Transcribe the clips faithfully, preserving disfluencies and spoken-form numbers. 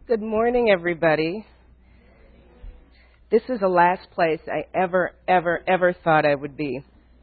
Good morning, everybody. This is the last place I ever, ever, ever thought I would be.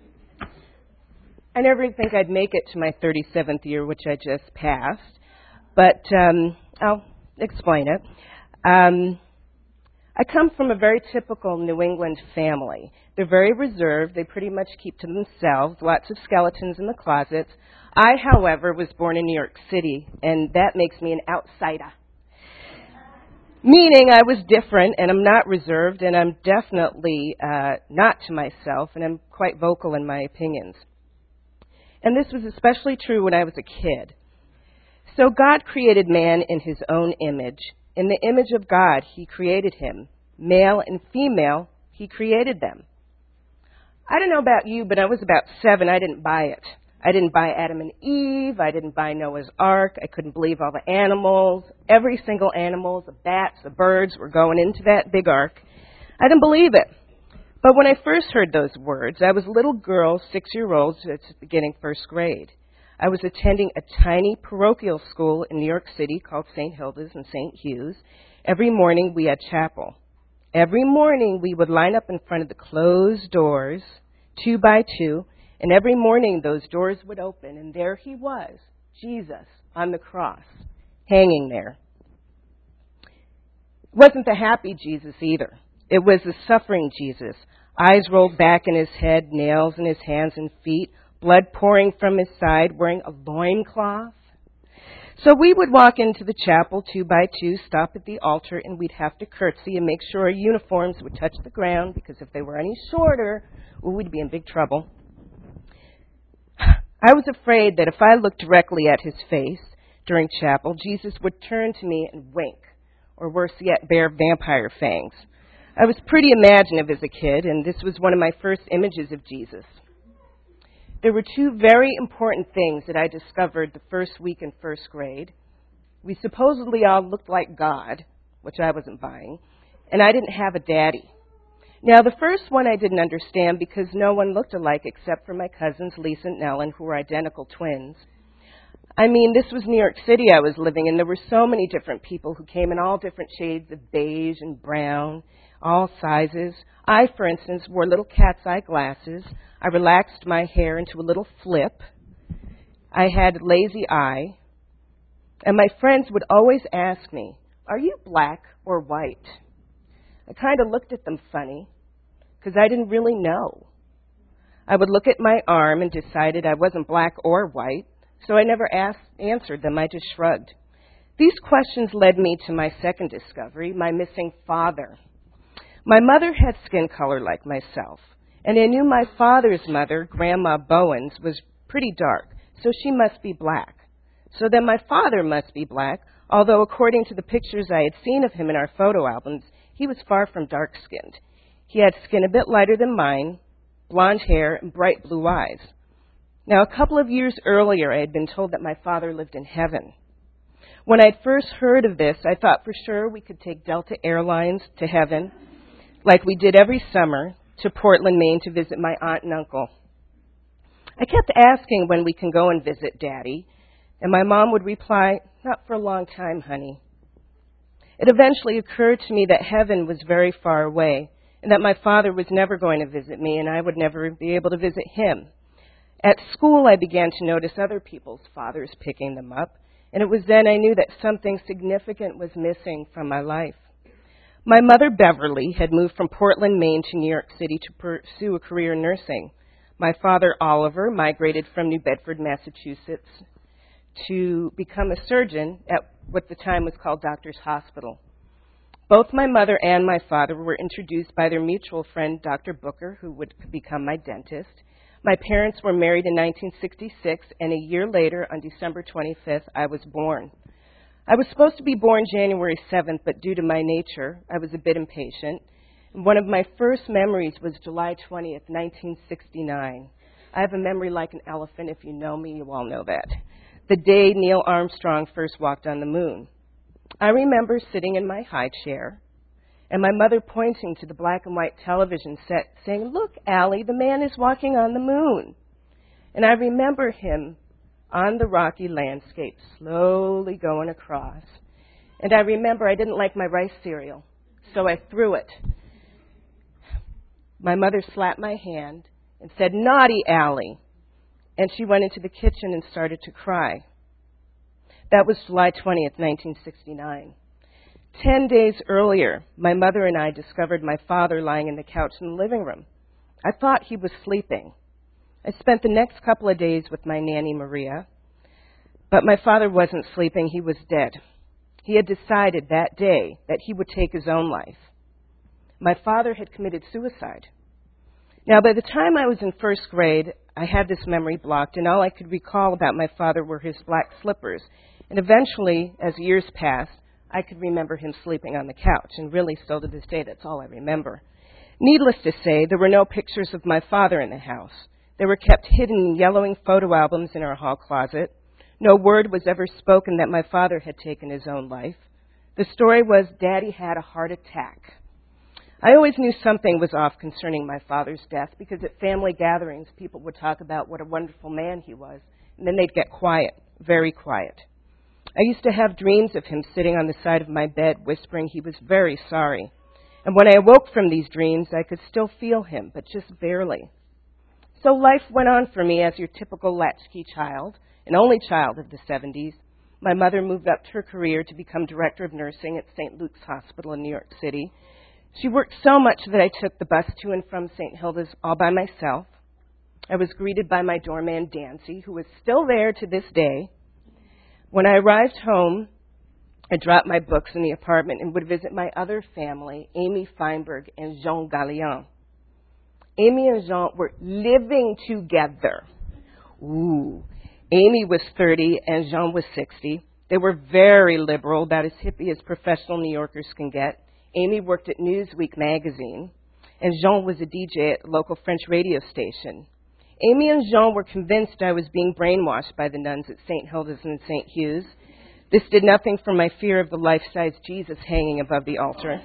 I never did think I'd make it to my thirty-seventh year, which I just passed, but um, I'll explain it. Um, I come from a very typical New England family. They're very reserved. They pretty much keep to themselves, lots of skeletons in the closets. I, however, was born in New York City, and that makes me an outsider. Meaning I was different, and I'm not reserved, and I'm definitely uh, not to myself, and I'm quite vocal in my opinions. And this was especially true when I was a kid. So God created man in his own image. In the image of God, he created him. Male and female, he created them. I don't know about you, but I was about seven. I didn't buy it. I didn't buy Adam and Eve. I didn't buy Noah's Ark. I couldn't believe all the animals. Every single animal, the bats, the birds were going into that big ark. I didn't believe it. But when I first heard those words, I was a little girl, six-year-old, just beginning first grade. I was attending a tiny parochial school in New York City called Saint Hilda's and Saint Hugh's. Every morning we had chapel. Every morning we would line up in front of the closed doors, two by two, and every morning those doors would open, and there he was, Jesus, on the cross, hanging there. It wasn't the happy Jesus either. It was the suffering Jesus, eyes rolled back in his head, nails in his hands and feet, blood pouring from his side, wearing a loincloth. So we would walk into the chapel two by two, stop at the altar, and we'd have to curtsy and make sure our uniforms would touch the ground, because if they were any shorter, well, we'd be in big trouble. I was afraid that if I looked directly at his face during chapel, Jesus would turn to me and wink, or worse yet, bare vampire fangs. I was pretty imaginative as a kid, and this was one of my first images of Jesus. There were two very important things that I discovered the first week in first grade. We supposedly all looked like God, which I wasn't buying, and I didn't have a daddy. Now, the first one I didn't understand because no one looked alike except for my cousins, Lisa and Ellen, who were identical twins. I mean, this was New York City I was living in. There were so many different people who came in all different shades of beige and brown, all sizes. I, for instance, wore little cat's eye glasses. I relaxed my hair into a little flip. I had a lazy eye. And my friends would always ask me, "Are you black or white?" I kind of looked at them funny, because I didn't really know. I would look at my arm and decided I wasn't black or white, so I never asked, answered them. I just shrugged. These questions led me to my second discovery, my missing father. My mother had skin color like myself, and I knew my father's mother, Grandma Bowens, was pretty dark, so she must be black. So then my father must be black, although according to the pictures I had seen of him in our photo albums, he was far from dark-skinned. He had skin a bit lighter than mine, blonde hair, and bright blue eyes. Now, a couple of years earlier, I had been told that my father lived in heaven. When I'd first heard of this, I thought for sure we could take Delta Airlines to heaven, like we did every summer, to Portland, Maine, to visit my aunt and uncle. I kept asking when we can go and visit Daddy, and my mom would reply, "Not for a long time, honey." It eventually occurred to me that heaven was very far away, and that my father was never going to visit me, and I would never be able to visit him. At school, I began to notice other people's fathers picking them up, and it was then I knew that something significant was missing from my life. My mother, Beverly, had moved from Portland, Maine to New York City to pursue a career in nursing. My father, Oliver, migrated from New Bedford, Massachusetts, to become a surgeon at what the time was called Doctor's Hospital. Both my mother and my father were introduced by their mutual friend, Doctor Booker, who would become my dentist. My parents were married in nineteen sixty-six, and a year later, on December twenty-fifth, I was born. I was supposed to be born January seventh, but due to my nature, I was a bit impatient. And one of my first memories was July twentieth, nineteen sixty-nine. I have a memory like an elephant. If you know me, you all know that. The day Neil Armstrong first walked on the moon. I remember sitting in my high chair and my mother pointing to the black and white television set saying, "Look, Allie, the man is walking on the moon." And I remember him on the rocky landscape slowly going across. And I remember I didn't like my rice cereal, so I threw it. My mother slapped my hand and said, "Naughty Allie." And she went into the kitchen and started to cry. That was July twentieth, nineteen sixty-nine. Ten days earlier, my mother and I discovered my father lying in the couch in the living room. I thought he was sleeping. I spent the next couple of days with my nanny, Maria. But my father wasn't sleeping, he was dead. He had decided that day that he would take his own life. My father had committed suicide. Now, by the time I was in first grade, I had this memory blocked, and all I could recall about my father were his black slippers. And eventually, as years passed, I could remember him sleeping on the couch, and really still to this day, that's all I remember. Needless to say, there were no pictures of my father in the house. They were kept hidden in yellowing photo albums in our hall closet. No word was ever spoken that my father had taken his own life. The story was, Daddy had a heart attack. I always knew something was off concerning my father's death because at family gatherings, people would talk about what a wonderful man he was, and then they'd get quiet, very quiet. I used to have dreams of him sitting on the side of my bed whispering he was very sorry. And when I awoke from these dreams, I could still feel him, but just barely. So life went on for me as your typical latchkey child, an only child of the seventies. My mother moved up her career to become director of nursing at Saint Luke's Hospital in New York City. She worked so much that I took the bus to and from Saint Hilda's all by myself. I was greeted by my doorman, Dancy, who is still there to this day. When I arrived home, I dropped my books in the apartment and would visit my other family, Amy Feinberg and Jean Gallion. Amy and Jean were living together. Ooh. Amy was thirty and Jean was sixty. They were very liberal, about as hippie as professional New Yorkers can get. Amy worked at Newsweek magazine, and Jean was a D J at a local French radio station. Amy and Jean were convinced I was being brainwashed by the nuns at Saint Hilda's and Saint Hugh's. This did nothing for my fear of the life-size Jesus hanging above the altar.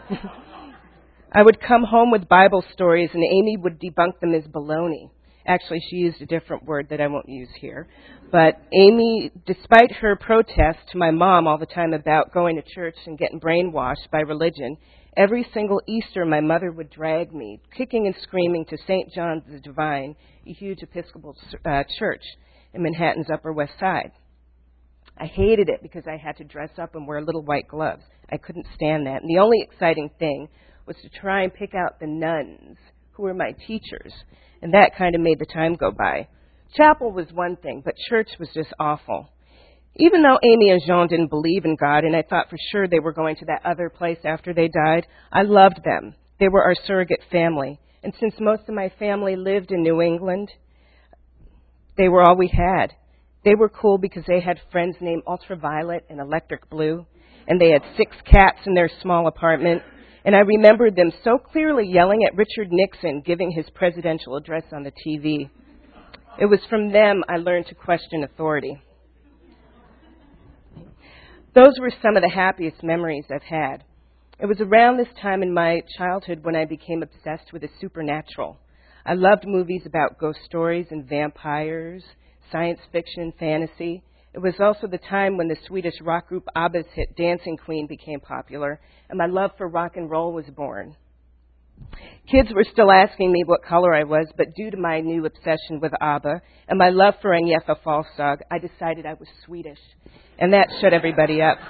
I would come home with Bible stories, and Amy would debunk them as baloney. Actually, she used a different word that I won't use here. But Amy, despite her protest to my mom all the time about going to church and getting brainwashed by religion, every single Easter my mother would drag me, kicking and screaming, to Saint John's the Divine, a huge Episcopal uh, church in Manhattan's Upper West Side. I hated it because I had to dress up and wear little white gloves. I couldn't stand that. And the only exciting thing was to try and pick out the nuns who were my teachers. And that kind of made the time go by. Chapel was one thing, but church was just awful. Even though Amy and Jean didn't believe in God, and I thought for sure they were going to that other place after they died, I loved them. They were our surrogate family. And since most of my family lived in New England, they were all we had. They were cool because they had friends named Ultraviolet and Electric Blue, and they had six cats in their small apartment. And I remembered them so clearly yelling at Richard Nixon giving his presidential address on the T V. It was from them I learned to question authority. Those were some of the happiest memories I've had. It was around this time in my childhood when I became obsessed with the supernatural. I loved movies about ghost stories and vampires, science fiction, fantasy. It was also the time when the Swedish rock group ABBA's hit Dancing Queen became popular, and my love for rock and roll was born. Kids were still asking me what color I was, but due to my new obsession with ABBA and my love for Agnetha Fältskog, I decided I was Swedish, and that shut everybody up.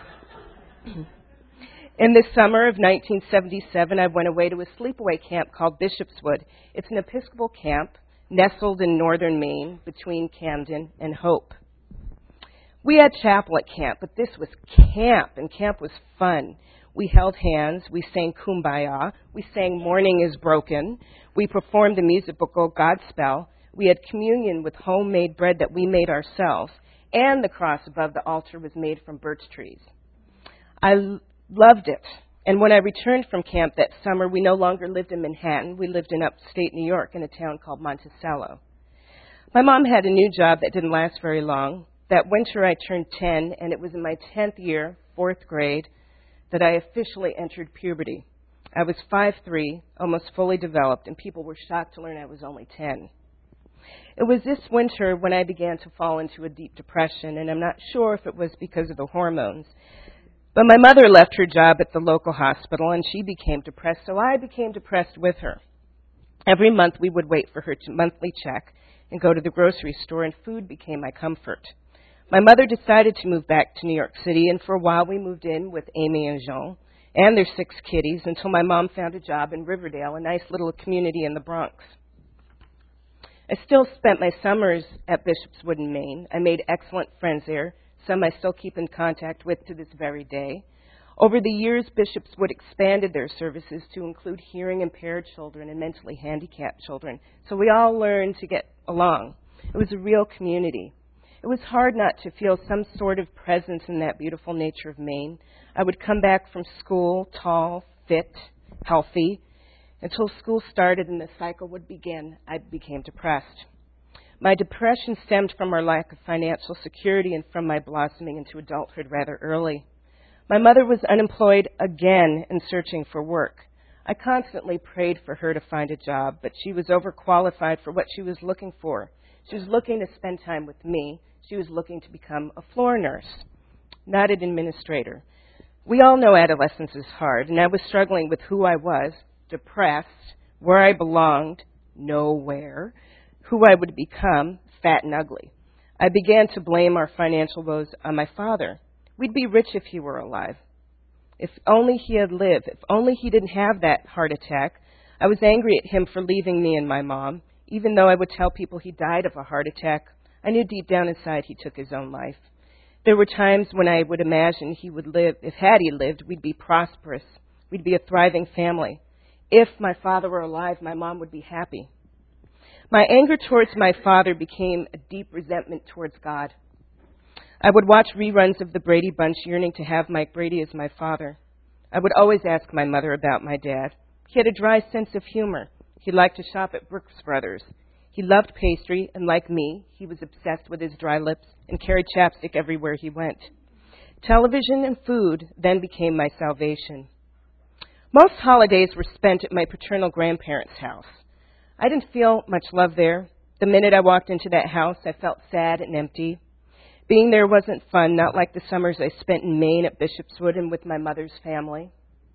In the summer of nineteen seventy-seven, I went away to a sleepaway camp called Bishopswood. It's an Episcopal camp nestled in northern Maine between Camden and Hope. We had chapel at camp, but this was camp, and camp was fun. We held hands, we sang Kumbaya, we sang Morning is Broken, we performed the musical Godspell, we had communion with homemade bread that we made ourselves, and the cross above the altar was made from birch trees. I l- loved it, and when I returned from camp that summer, we no longer lived in Manhattan, we lived in upstate New York in a town called Monticello. My mom had a new job that didn't last very long. That winter I turned ten, and it was in my tenth year, fourth grade, that I officially entered puberty. I was five foot three, almost fully developed, and people were shocked to learn I was only ten. It was this winter when I began to fall into a deep depression, and I'm not sure if it was because of the hormones. But my mother left her job at the local hospital, and she became depressed, so I became depressed with her. Every month we would wait for her to monthly check and go to the grocery store, and food became my comfort. My mother decided to move back to New York City, and for a while we moved in with Amy and Jean and their six kitties until my mom found a job in Riverdale, a nice little community in the Bronx. I still spent my summers at Bishop's Wood in Maine. I made excellent friends there, some I still keep in contact with to this very day. Over the years, Bishop's Wood expanded their services to include hearing-impaired children and mentally handicapped children, so we all learned to get along. It was a real community. It was hard not to feel some sort of presence in that beautiful nature of Maine. I would come back from school, tall, fit, healthy, until school started and the cycle would begin. I became depressed. My depression stemmed from our lack of financial security and from my blossoming into adulthood rather early. My mother was unemployed again and searching for work. I constantly prayed for her to find a job, but she was overqualified for what she was looking for. She was looking to spend time with me. She was looking to become a floor nurse, not an administrator. We all know adolescence is hard, and I was struggling with who I was, depressed, where I belonged, nowhere, who I would become, fat and ugly. I began to blame our financial woes on my father. We'd be rich if he were alive. If only he had lived. If only he didn't have that heart attack. I was angry at him for leaving me and my mom. Even though I would tell people he died of a heart attack, I knew deep down inside he took his own life. There were times when I would imagine he would live. If had he lived, we'd be prosperous. We'd be a thriving family. If my father were alive, my mom would be happy. My anger towards my father became a deep resentment towards God. I would watch reruns of the Brady Bunch, yearning to have Mike Brady as my father. I would always ask my mother about my dad. He had a dry sense of humor. He liked to shop at Brooks Brothers. He loved pastry, and like me, he was obsessed with his dry lips and carried chapstick everywhere he went. Television and food then became my salvation. Most holidays were spent at my paternal grandparents' house. I didn't feel much love there. The minute I walked into that house, I felt sad and empty. Being there wasn't fun, not like the summers I spent in Maine at Bishop's Wood and with my mother's family.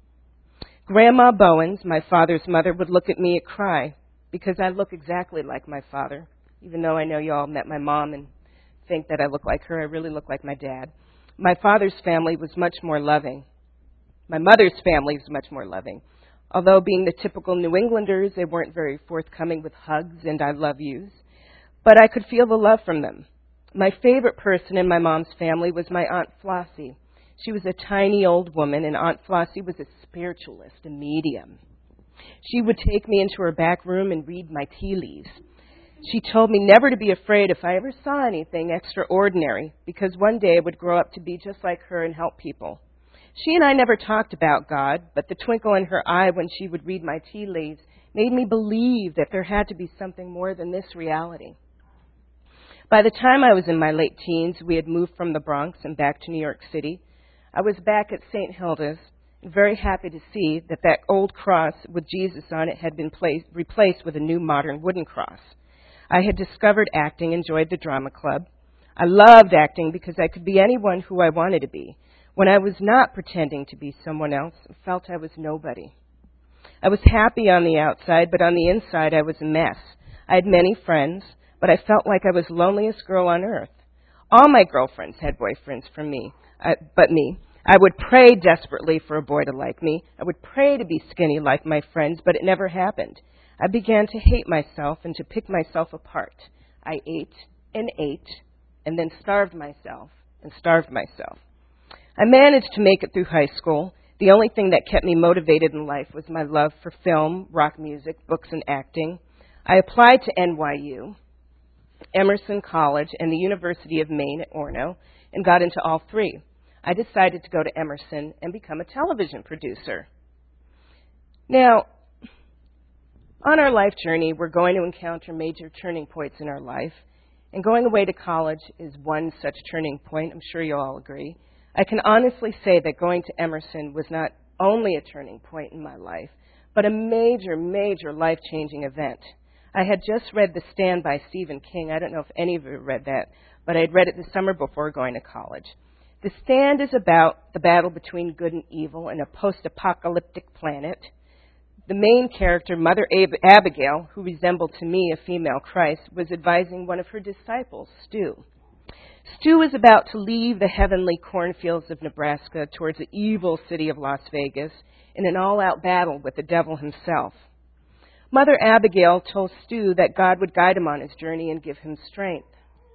Grandma Bowens, my father's mother, would look at me and cry because I look exactly like my father. Even though I know you all met my mom and think that I look like her, I really look like my dad. My father's family was much more loving. My mother's family was much more loving. Although being the typical New Englanders, they weren't very forthcoming with hugs and I love yous. But I could feel the love from them. My favorite person in my mom's family was my Aunt Flossie. She was a tiny old woman, and Aunt Flossie was a spiritualist, a medium. She would take me into her back room and read my tea leaves. She told me never to be afraid if I ever saw anything extraordinary, because one day I would grow up to be just like her and help people. She and I never talked about God, but the twinkle in her eye when she would read my tea leaves made me believe that there had to be something more than this reality. By the time I was in my late teens, we had moved from the Bronx and back to New York City. I was back at Saint Hilda's and very happy to see that that old cross with Jesus on it had been placed, replaced with a new modern wooden cross. I had discovered acting, enjoyed the drama club. I loved acting because I could be anyone who I wanted to be. When I was not pretending to be someone else, I felt I was nobody. I was happy on the outside, but on the inside I was a mess. I had many friends, but I felt like I was the loneliest girl on earth. All my girlfriends had boyfriends from me, uh, but me. I would pray desperately for a boy to like me. I would pray to be skinny like my friends, but it never happened. I began to hate myself and to pick myself apart. I ate and ate and then starved myself and starved myself. I managed to make it through high school. The only thing that kept me motivated in life was my love for film, rock music, books, and acting. I applied to N Y U, Emerson College, and the University of Maine at Orono, and got into all three. I decided to go to Emerson and become a television producer. Now, on our life journey, we're going to encounter major turning points in our life, and going away to college is one such turning point. I'm sure you all agree. I can honestly say that going to Emerson was not only a turning point in my life, but a major, major life-changing event. I had just read The Stand by Stephen King. I don't know if any of you read that, but I had read it the summer before going to college. The Stand is about the battle between good and evil in a post-apocalyptic planet. The main character, Mother Ab- Abigail, who resembled to me a female Christ, was advising one of her disciples, Stu. Stu is about to leave the heavenly cornfields of Nebraska towards the evil city of Las Vegas in an all-out battle with the devil himself. Mother Abigail told Stu that God would guide him on his journey and give him strength.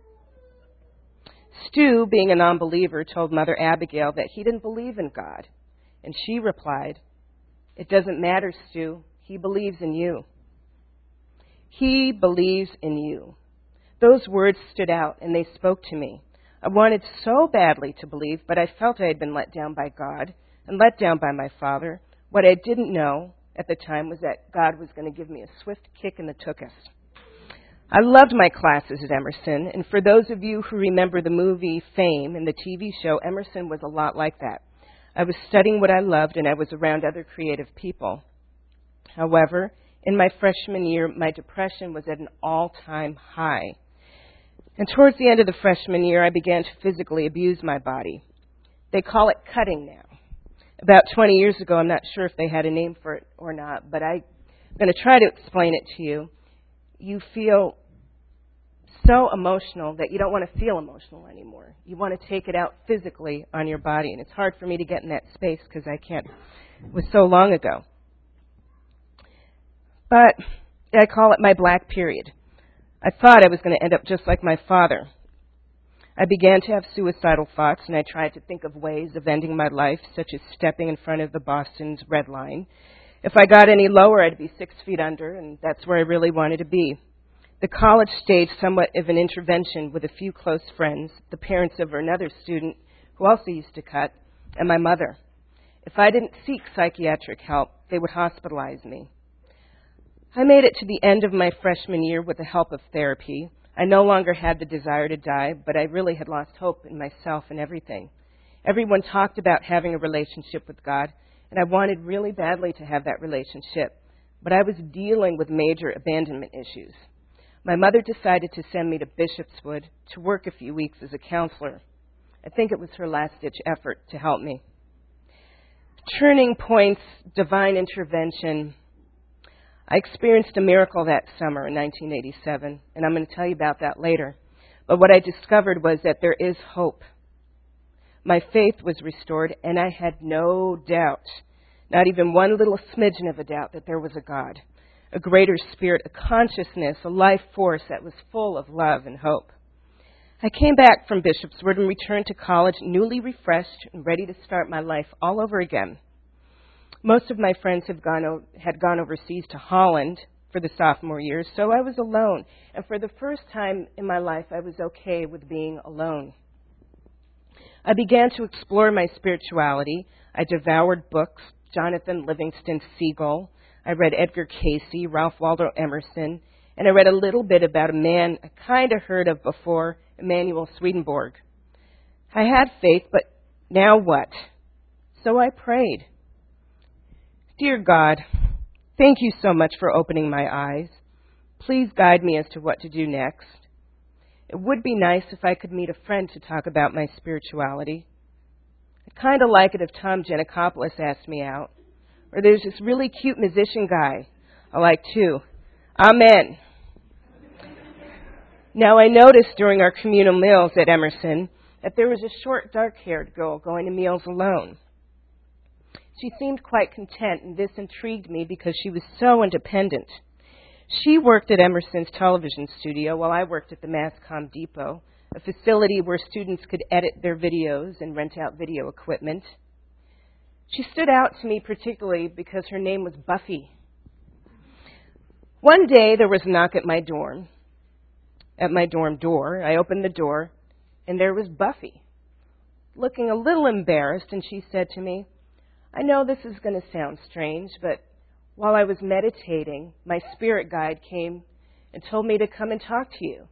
Stu, being a non-believer, told Mother Abigail that he didn't believe in God. And she replied, "It doesn't matter, Stu. He believes in you." He believes in you. Those words stood out and they spoke to me. I wanted so badly to believe, but I felt I had been let down by God and let down by my father. What I didn't know at the time was that God was going to give me a swift kick in the tuchus. I loved my classes at Emerson, and for those of you who remember the movie Fame and the T V show, Emerson was a lot like that. I was studying what I loved, and I was around other creative people. However, in my freshman year, my depression was at an all-time high. And towards the end of the freshman year, I began to physically abuse my body. They call it cutting now. About twenty years ago, I'm not sure if they had a name for it or not, but I'm going to try to explain it to you. You feel so emotional that you don't want to feel emotional anymore. You want to take it out physically on your body, and it's hard for me to get in that space because I can't. It was so long ago. But I call it my black period. I thought I was going to end up just like my father. I began to have suicidal thoughts, and I tried to think of ways of ending my life, such as stepping in front of the Boston's Red Line. If I got any lower, I'd be six feet under, and that's where I really wanted to be. The college staged somewhat of an intervention with a few close friends, the parents of another student who also used to cut, and my mother. If I didn't seek psychiatric help, they would hospitalize me. I made it to the end of my freshman year with the help of therapy. I no longer had the desire to die, but I really had lost hope in myself and everything. Everyone talked about having a relationship with God, and I wanted really badly to have that relationship, but I was dealing with major abandonment issues. My mother decided to send me to Bishopswood to work a few weeks as a counselor. I think it was her last-ditch effort to help me. Turning points, divine intervention. I experienced a miracle that summer in nineteen eighty-seven, and I'm going to tell you about that later. But what I discovered was that there is hope. My faith was restored, and I had no doubt, not even one little smidgen of a doubt, that there was a God, a greater spirit, a consciousness, a life force that was full of love and hope. I came back from Bishopswood and returned to college newly refreshed and ready to start my life all over again. Most of my friends have gone o- had gone overseas to Holland for the sophomore year, so I was alone. And for the first time in my life, I was okay with being alone. I began to explore my spirituality. I devoured books, Jonathan Livingston Seagull. I read Edgar Cayce, Ralph Waldo Emerson, and I read a little bit about a man I kind of heard of before, Emanuel Swedenborg. I had faith, but now what? So I prayed. Dear God, thank you so much for opening my eyes. Please guide me as to what to do next. It would be nice if I could meet a friend to talk about my spirituality. I'd kind of like it if Tom Giannakopoulos asked me out. Or there's this really cute musician guy I like too. Amen. Now I noticed during our communal meals at Emerson that there was a short, dark-haired girl going to meals alone. She seemed quite content, and this intrigued me because she was so independent. She worked at Emerson's television studio while I worked at the MassCom Depot, a facility where students could edit their videos and rent out video equipment. She stood out to me particularly because her name was Buffy. One day there was a knock at my dorm, at my dorm door. I opened the door, and there was Buffy, looking a little embarrassed, and she said to me, "I know this is going to sound strange, but while I was meditating, my spirit guide came and told me to come and talk to you."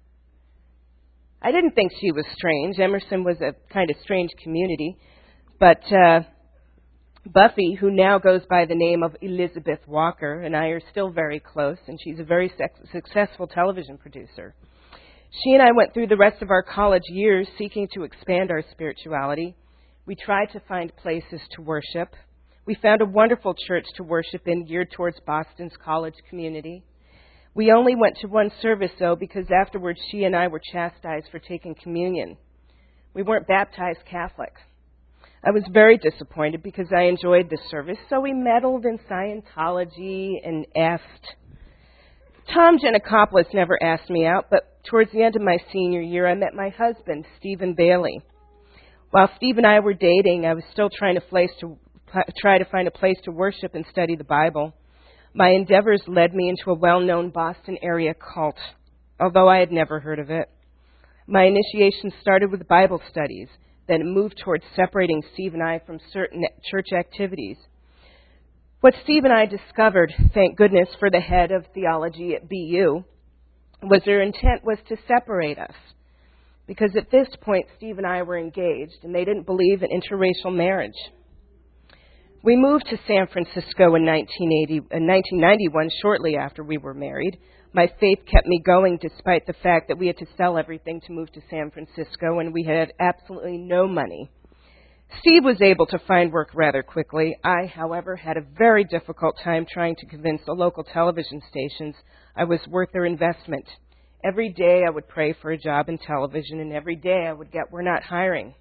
I didn't think she was strange. Emerson was a kind of strange community. But uh, Buffy, who now goes by the name of Elizabeth Walker, and I are still very close, and she's a very sex- successful television producer. She and I went through the rest of our college years seeking to expand our spirituality. We tried to find places to worship. We found a wonderful church to worship in geared towards Boston's college community. We only went to one service, though, because afterwards she and I were chastised for taking communion. We weren't baptized Catholic. I was very disappointed because I enjoyed this service, so we meddled in Scientology and effed. Tom Giannakopoulos never asked me out, but towards the end of my senior year, I met my husband, Stephen Bailey. While Steve and I were dating, I was still trying to, place to try to find a place to worship and study the Bible. My endeavors led me into a well-known Boston area cult, although I had never heard of it. My initiation started with Bible studies, then it moved towards separating Steve and I from certain church activities. What Steve and I discovered, thank goodness for the head of theology at B U, was their intent was to separate us. Because at this point, Steve and I were engaged, and they didn't believe in interracial marriage. We moved to San Francisco in nineteen eighty, in nineteen ninety-one, shortly after we were married. My faith kept me going despite the fact that we had to sell everything to move to San Francisco, and we had absolutely no money. Steve was able to find work rather quickly. I, however, had a very difficult time trying to convince the local television stations I was worth their investment. Every day I would pray for a job in television, and every day I would get, "We're not hiring."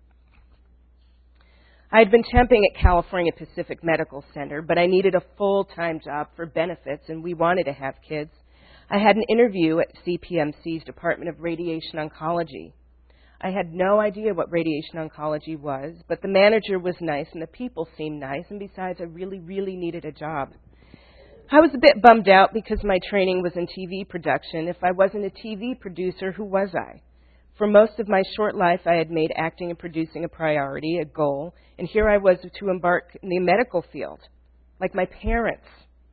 I had been temping at California Pacific Medical Center, but I needed a full-time job for benefits, and we wanted to have kids. I had an interview at C P M C's Department of Radiation Oncology. I had no idea what radiation oncology was, but the manager was nice and the people seemed nice, and besides, I really, really needed a job. I was a bit bummed out because my training was in T V production. If I wasn't a T V producer, who was I? For most of my short life, I had made acting and producing a priority, a goal, and here I was to embark in the medical field, like my parents.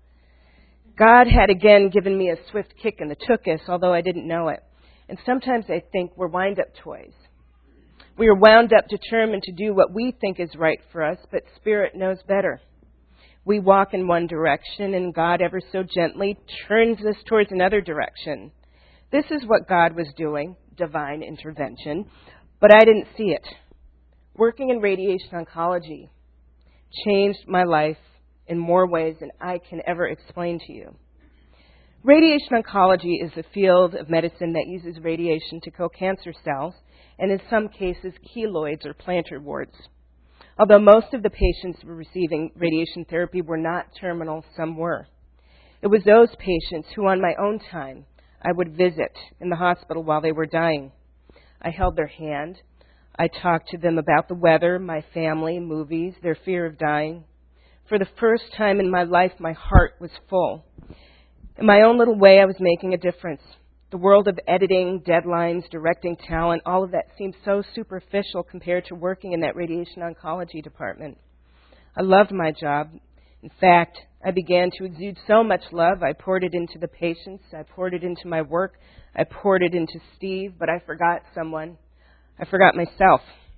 God had again given me a swift kick in the tuchus, although I didn't know it. And sometimes I think we're wind-up toys. We are wound up, determined to do what we think is right for us, but Spirit knows better. We walk in one direction, and God ever so gently turns us towards another direction. This is what God was doing, divine intervention, but I didn't see it. Working in radiation oncology changed my life in more ways than I can ever explain to you. Radiation oncology is a field of medicine that uses radiation to kill cancer cells, and in some cases, keloids or plantar warts. Although most of the patients who were receiving radiation therapy were not terminal, some were. It was those patients who, on my own time, I would visit in the hospital while they were dying. I held their hand. I talked to them about the weather, my family, movies, their fear of dying. For the first time in my life, my heart was full. In my own little way, I was making a difference. The world of editing, deadlines, directing talent, all of that seemed so superficial compared to working in that radiation oncology department. I loved my job. In fact, I began to exude so much love. I poured it into the patients. I poured it into my work. I poured it into Steve, but I forgot someone. I forgot myself.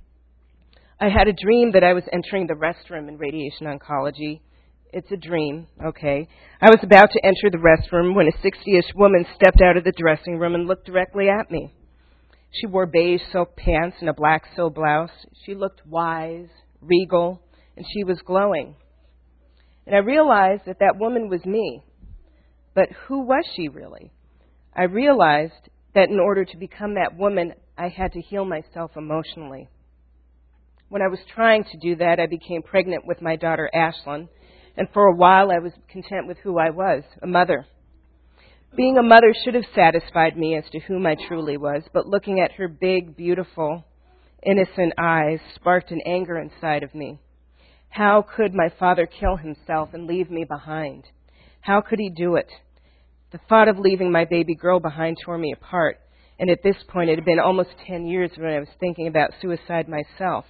I had a dream that I was entering the restroom in radiation oncology. It's a dream, okay. I was about to enter the restroom when a sixty-ish woman stepped out of the dressing room and looked directly at me. She wore beige silk pants and a black silk blouse. She looked wise, regal, and she was glowing. And I realized that that woman was me. But who was she really? I realized that in order to become that woman, I had to heal myself emotionally. When I was trying to do that, I became pregnant with my daughter, Ashlyn. And for a while, I was content with who I was, a mother. Being a mother should have satisfied me as to whom I truly was, but looking at her big, beautiful, innocent eyes sparked an anger inside of me. How could my father kill himself and leave me behind? How could he do it? The thought of leaving my baby girl behind tore me apart, and at this point, it had been almost ten years when I was thinking about suicide myself.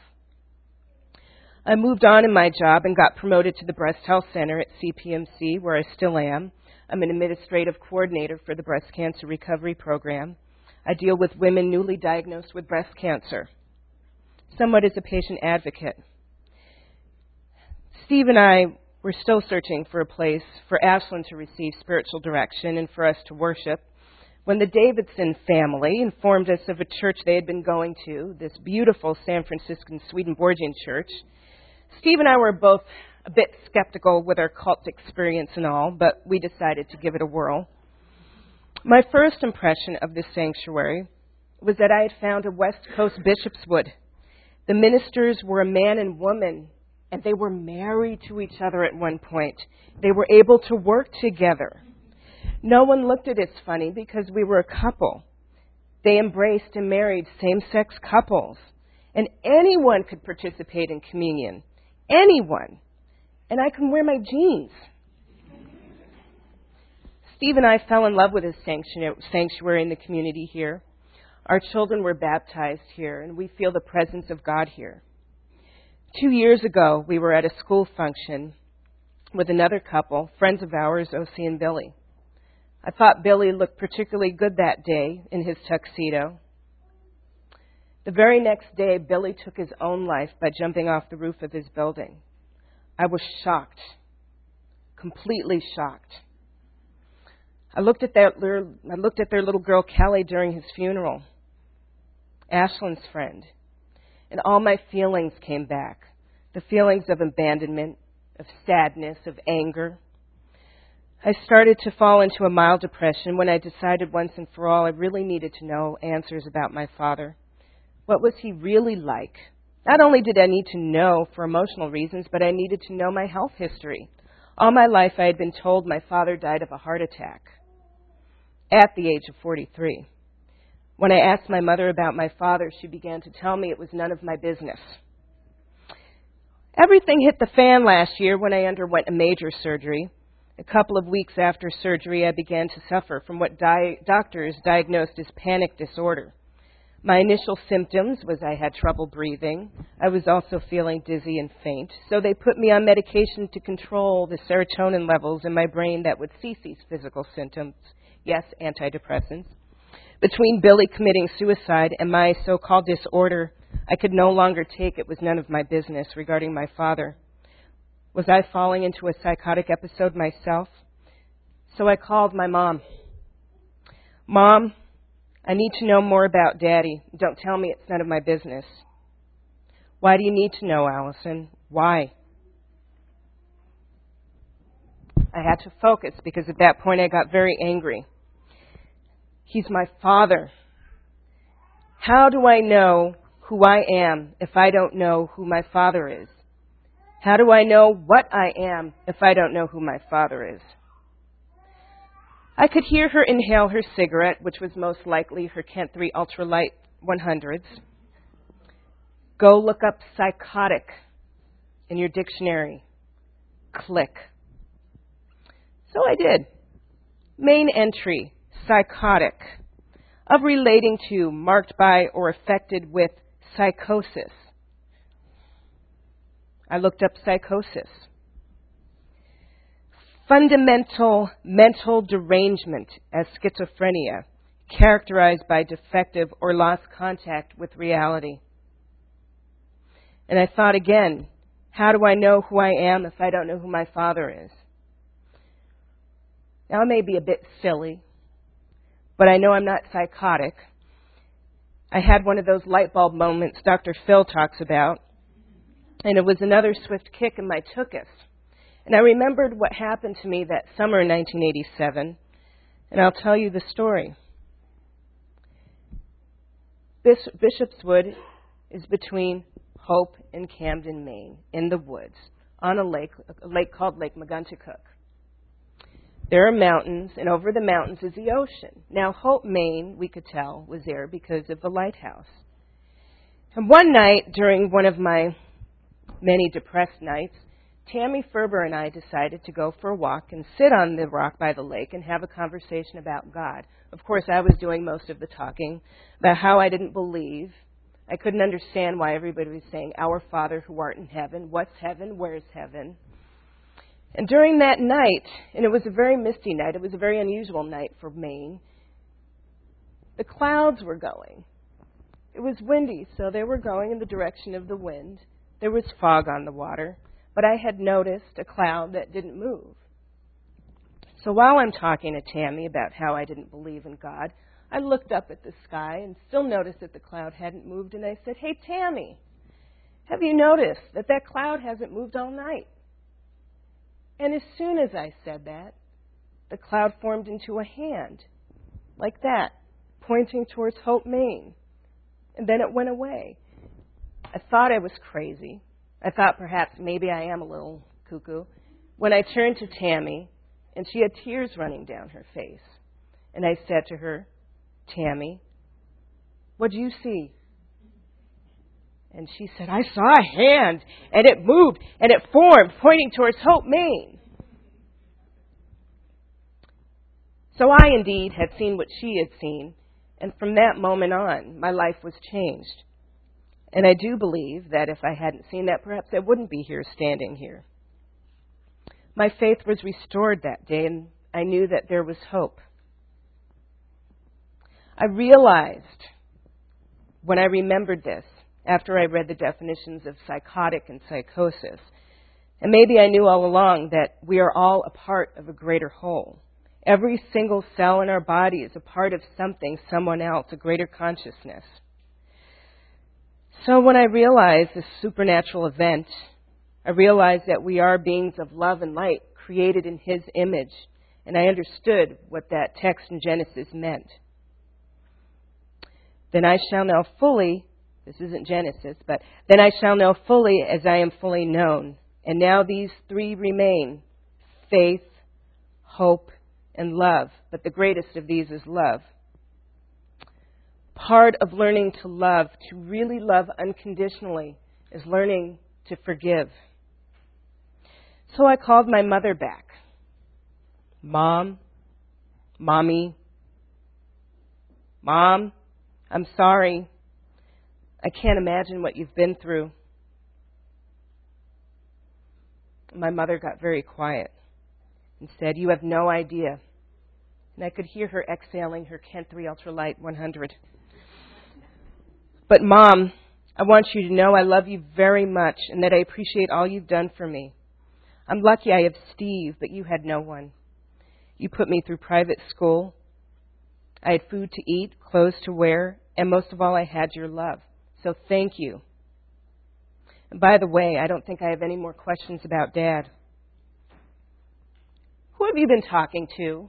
I moved on in my job and got promoted to the Breast Health Center at C P M C, where I still am. I'm an administrative coordinator for the Breast Cancer Recovery Program. I deal with women newly diagnosed with breast cancer, somewhat as a patient advocate. Steve and I were still searching for a place for Ashlyn to receive spiritual direction and for us to worship. when the Davidson family informed us of a church they had been going to, this beautiful San Franciscan Swedenborgian church. Steve and I were both a bit skeptical with our cult experience and all, but we decided to give it a whirl. My first impression of this sanctuary was that I had found a West Coast Bishopswood. The ministers were a man and woman, and they were married to each other at one point. They were able to work together. No one looked at us funny because we were a couple. They embraced and married same-sex couples, and anyone could participate in communion. Anyone. And I can wear my jeans. Steve and I fell in love with this sanctuary in the community here. Our children were baptized here, and we feel the presence of God here. Two years ago, we were at a school function with another couple, friends of ours, O C and Billy. I thought Billy looked particularly good that day in his tuxedo. The very next day, Billy took his own life by jumping off the roof of his building. I was shocked, completely shocked. I looked at their, I looked at their little girl, Kelly, during his funeral, Ashlyn's friend, and all my feelings came back, the feelings of abandonment, of sadness, of anger. I started to fall into a mild depression when I decided once and for all I really needed to know answers about my father. What was he really like? Not only did I need to know for emotional reasons, but I needed to know my health history. All my life I had been told my father died of a heart attack at the age of forty-three. When I asked my mother about my father, she began to tell me it was none of my business. Everything hit the fan last year when I underwent a major surgery. A couple of weeks after surgery, I began to suffer from what di- doctors diagnosed as panic disorder. My initial symptoms was I had trouble breathing. I was also feeling dizzy and faint, so they put me on medication to control the serotonin levels in my brain that would cease these physical symptoms. Yes, antidepressants. Between Billy committing suicide and my so-called disorder, I could no longer take it was none of my business regarding my father. Was I falling into a psychotic episode myself? So I called my mom. Mom, I need to know more about Daddy. Don't tell me it's none of my business. Why do you need to know, Allison? Why? I had to focus because at that point I got very angry. He's my father. How do I know who I am if I don't know who my father is? How do I know what I am if I don't know who my father is? I could hear her inhale her cigarette, which was most likely her Kent three Ultralight one hundreds. Go look up psychotic in your dictionary. Click. So I did. Main entry, psychotic, of relating to, marked by, or affected with psychosis. I looked up psychosis. Fundamental mental derangement as schizophrenia, characterized by defective or lost contact with reality. And I thought again, how do I know who I am if I don't know who my father is? Now, I may be a bit silly, but I know I'm not psychotic. I had one of those light bulb moments Doctor Phil talks about, and it was another swift kick in my tookus. And I remembered what happened to me that summer in nineteen eighty-seven, and I'll tell you the story. Bishopswood is between Hope and Camden, Maine, in the woods, on a lake, a lake called Lake Maguntacook. There are mountains, and over the mountains is the ocean. Now, Hope, Maine, we could tell, was there because of the lighthouse. And one night, during one of my many depressed nights, Tammy Ferber and I decided to go for a walk and sit on the rock by the lake and have a conversation about God. Of course, I was doing most of the talking about how I didn't believe. I couldn't understand why everybody was saying, Our Father who art in heaven. What's heaven? Where's heaven? And during that night, and it was a very misty night, it was a very unusual night for Maine, the clouds were going. It was windy, so they were going in the direction of the wind. There was fog on the water, but I had noticed a cloud that didn't move. So while I'm talking to Tammy about how I didn't believe in God, I looked up at the sky and still noticed that the cloud hadn't moved, and I said, "Hey, Tammy, have you noticed that that cloud hasn't moved all night?" And as soon as I said that, the cloud formed into a hand, like that, pointing towards Hope, Maine. And then it went away. I thought I was crazy. I thought perhaps maybe I am a little cuckoo. When I turned to Tammy, and she had tears running down her face. And I said to her, "Tammy, what do you see?" And she said, "I saw a hand, and it moved, and it formed, pointing towards Hope, Maine." So I indeed had seen what she had seen, and from that moment on, my life was changed. And I do believe that if I hadn't seen that, perhaps I wouldn't be here standing here. My faith was restored that day, and I knew that there was hope. I realized when I remembered this, after I read the definitions of psychotic and psychosis, and maybe I knew all along that we are all a part of a greater whole. Every single cell in our body is a part of something, someone else, a greater consciousness. So when I realized this supernatural event, I realized that we are beings of love and light, created in His image, and I understood what that text in Genesis meant. Then I shall know fully, this isn't Genesis, but then I shall know fully as I am fully known. And now these three remain, faith, hope, and love. But the greatest of these is love. Part of learning to love, to really love unconditionally, is learning to forgive. So I called my mother back. Mom, Mommy, Mom, I'm sorry. I can't imagine what you've been through. My mother got very quiet and said, "You have no idea." And I could hear her exhaling her Kent three Ultralight one hundred. "But Mom, I want you to know I love you very much and that I appreciate all you've done for me. I'm lucky I have Steve, but you had no one. You put me through private school. I had food to eat, clothes to wear, and most of all, I had your love. So thank you. And by the way, I don't think I have any more questions about Dad." Who have you been talking to?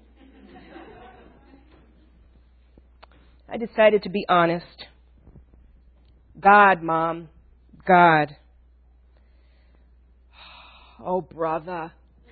I decided to be honest. God, Mom, God. Oh, brother.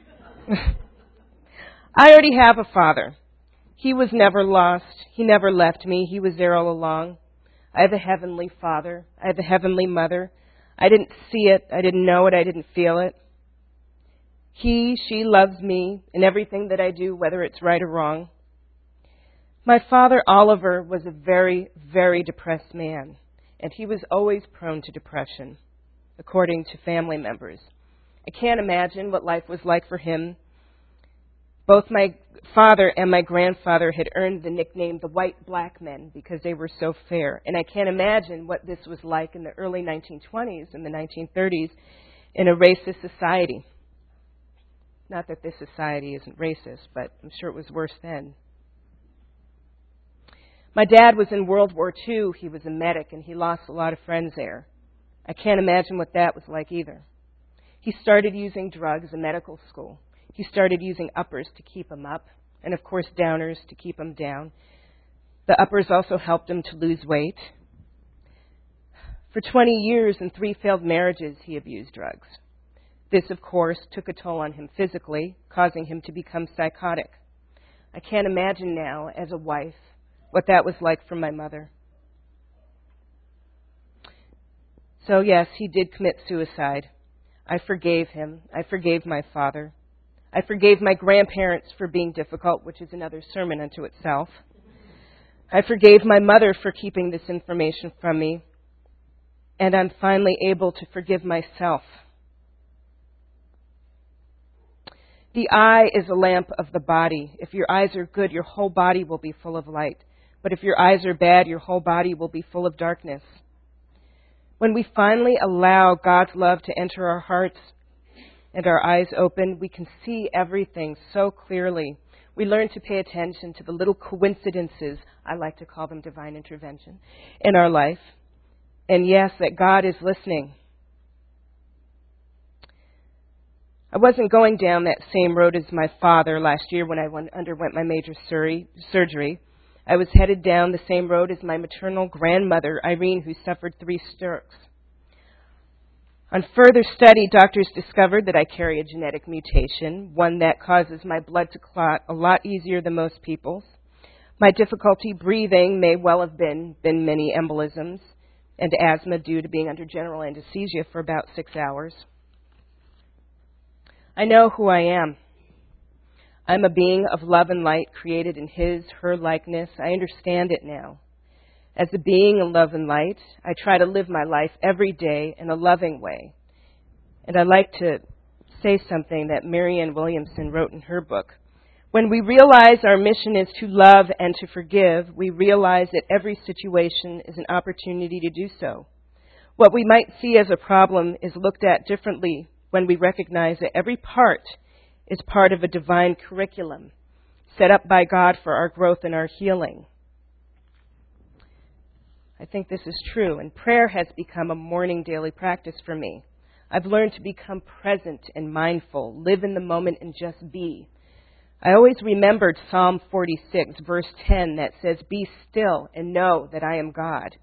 I already have a father. He was never lost. He never left me. He was there all along. I have a heavenly father. I have a heavenly mother. I didn't see it. I didn't know it. I didn't feel it. He, she loves me in everything that I do, whether it's right or wrong. My father, Oliver, was a very, very depressed man, and he was always prone to depression, according to family members. I can't imagine what life was like for him. Both my father and my grandfather had earned the nickname the White Black Men because they were so fair. And I can't imagine what this was like in the early nineteen twenties and the nineteen thirties in a racist society. Not that this society isn't racist, but I'm sure it was worse then. My dad was in World War Two. He was a medic, and he lost a lot of friends there. I can't imagine what that was like either. He started using drugs in medical school. He started using uppers to keep him up, and of course downers to keep him down. The uppers also helped him to lose weight. For twenty years and three failed marriages, he abused drugs. This, of course, took a toll on him physically, causing him to become psychotic. I can't imagine now, as a wife, what that was like for my mother. So yes, he did commit suicide. I forgave him. I forgave my father. I forgave my grandparents for being difficult, which is another sermon unto itself. I forgave my mother for keeping this information from me. And I'm finally able to forgive myself. The eye is a lamp of the body. If your eyes are good, your whole body will be full of light. But if your eyes are bad, your whole body will be full of darkness. When we finally allow God's love to enter our hearts and our eyes open, we can see everything so clearly. We learn to pay attention to the little coincidences, I like to call them divine intervention, in our life. And yes, that God is listening. I wasn't going down that same road as my father last year when I went, underwent my major sur- surgery. I was headed down the same road as my maternal grandmother, Irene, who suffered three strokes. On further study, doctors discovered that I carry a genetic mutation, one that causes my blood to clot a lot easier than most people's. My difficulty breathing may well have been, been many embolisms and asthma due to being under general anesthesia for about six hours. I know who I am. I'm a being of love and light created in His, her likeness. I understand it now. As a being of love and light, I try to live my life every day in a loving way. And I'd like to say something that Marianne Williamson wrote in her book. When we realize our mission is to love and to forgive, we realize that every situation is an opportunity to do so. What we might see as a problem is looked at differently when we recognize that every part is part of a divine curriculum set up by God for our growth and our healing. I think this is true, and prayer has become a morning daily practice for me. I've learned to become present and mindful, live in the moment and just be. I always remembered Psalm forty-six, verse ten, that says, "Be still and know that I am God."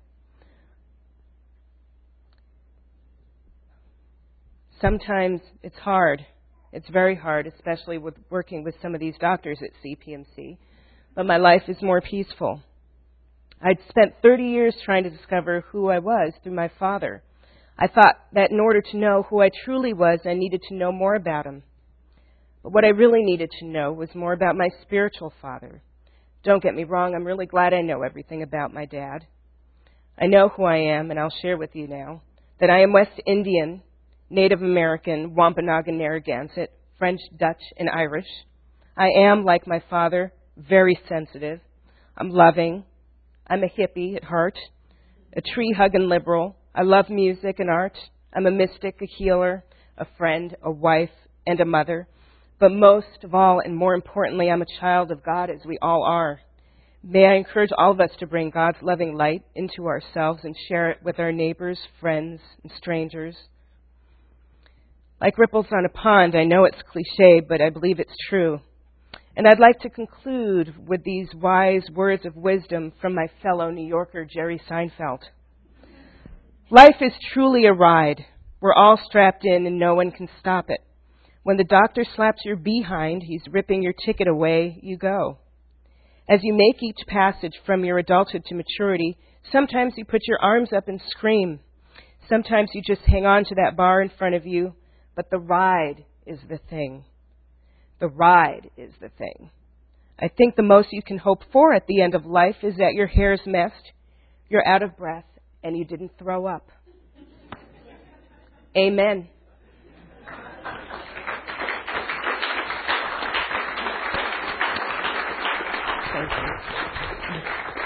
Sometimes it's hard. It's very hard, especially with working with some of these doctors at C P M C. But my life is more peaceful. I'd spent thirty years trying to discover who I was through my father. I thought that in order to know who I truly was, I needed to know more about him. But what I really needed to know was more about my spiritual father. Don't get me wrong, I'm really glad I know everything about my dad. I know who I am, and I'll share with you now, that I am West Indian, Native American, Wampanoag and Narragansett, French, Dutch, and Irish. I am, like my father, very sensitive. I'm loving. I'm a hippie at heart, a tree-hugging liberal. I love music and art. I'm a mystic, a healer, a friend, a wife, and a mother. But most of all, and more importantly, I'm a child of God, as we all are. May I encourage all of us to bring God's loving light into ourselves and share it with our neighbors, friends, and strangers. Like ripples on a pond, I know it's cliche, but I believe it's true. And I'd like to conclude with these wise words of wisdom from my fellow New Yorker, Jerry Seinfeld. Life is truly a ride. We're all strapped in and no one can stop it. When the doctor slaps your behind, he's ripping your ticket away, you go. As you make each passage from your adulthood to maturity, sometimes you put your arms up and scream. Sometimes you just hang on to that bar in front of you. But the ride is the thing. The ride is the thing. I think the most you can hope for at the end of life is that your hair's messed, you're out of breath, and you didn't throw up. Amen. Thank you.